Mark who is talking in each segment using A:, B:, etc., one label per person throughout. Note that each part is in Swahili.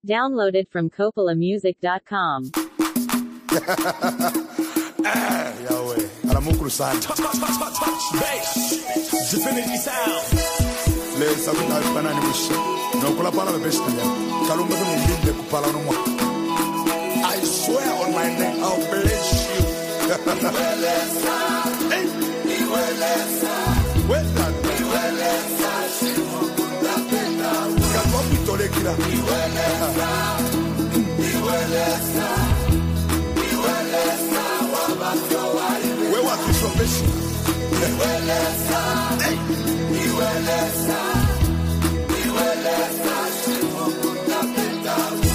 A: Downloaded from CoppolaMusic.com.
B: Yahweh, alamukuru sana. Definitely sound. Lesa kutafana ni mwisho. Na ukula pala bebeshka ya. Kalumba kama mbinde kupala unumwa. I swear on my neck, I'll bless you. Iwelesa, Iwelesa, Iwelesa, Shimukunda penda. Katwapi tole kila. Iwelesa, Iwelesa, Iwelesa, wabafyo waiwe. Wewa kishopeshi. Iwelesa, Iwelesa, Iwelesa, Shimukunda penda.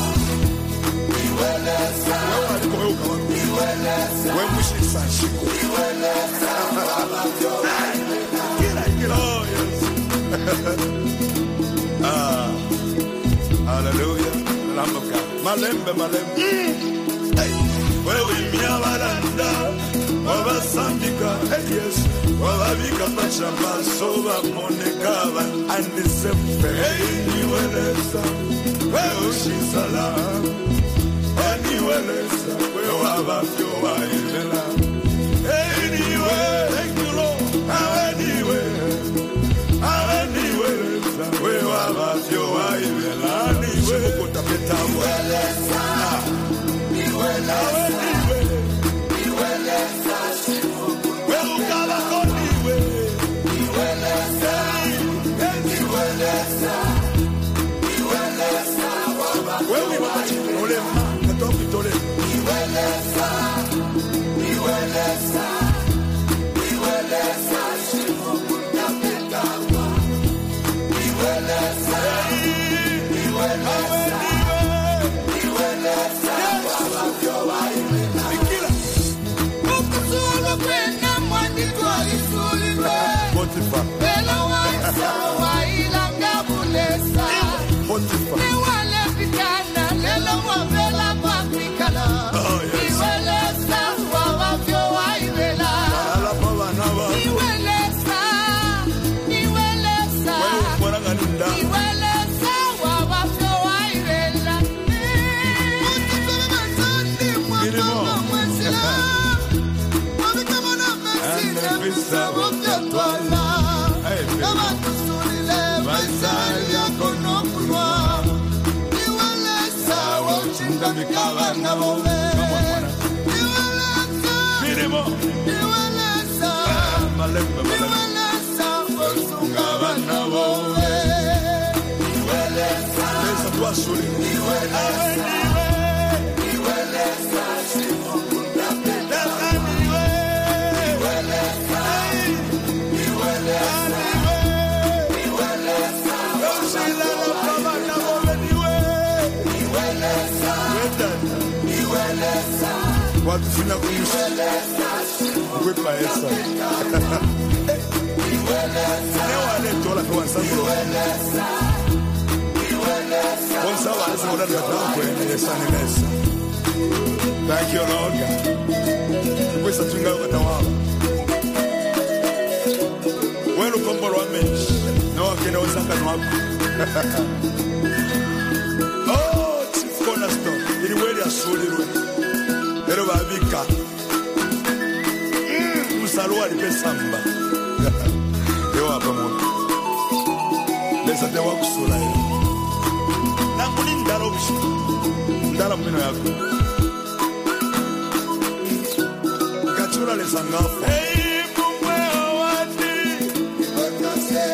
B: Iwelesa, Iwelesa, Iwelesa, Iwelesa, wabafyo waiwe. Oh, yes. Hallelujah. Lamb of God. Malembe. Hey. Wewe miabalanda. Wabasambika. Hey, yes. Wababika pachamba. Soba monekaba. And the same thing. Hey, Iwelesa. Wewe shisala. Iwelesa. Wewe wabafyo waibela. Hey, Iwelesa. Thank you, Lord. Iwelesa. Wewe wabafyo waibela. Iwelesa. What is in a wish? With my son. Thank you, Lord God. Questa chingava tawala. Wenu kombolo amenshi. No akina wasaka nwabu. Oh, chief cornerstone. Ili weli asulirwe. Ero babika. Musalwa lipesamba. Yo hapa mwana. Lesa tewa kusula yo. Nakuni ndaro bishi. Ndara mwino yako. Gachura lesa ngafu. Hey, mumwe awati. Iwakase.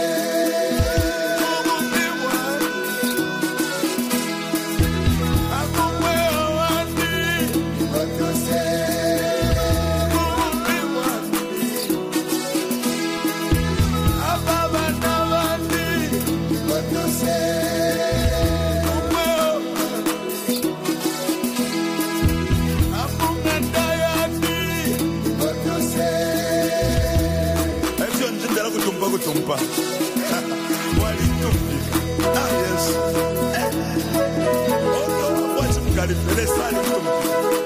B: Tumpa. Walitumbika. Ah, yes. Oh, no. Watch him, God, if they say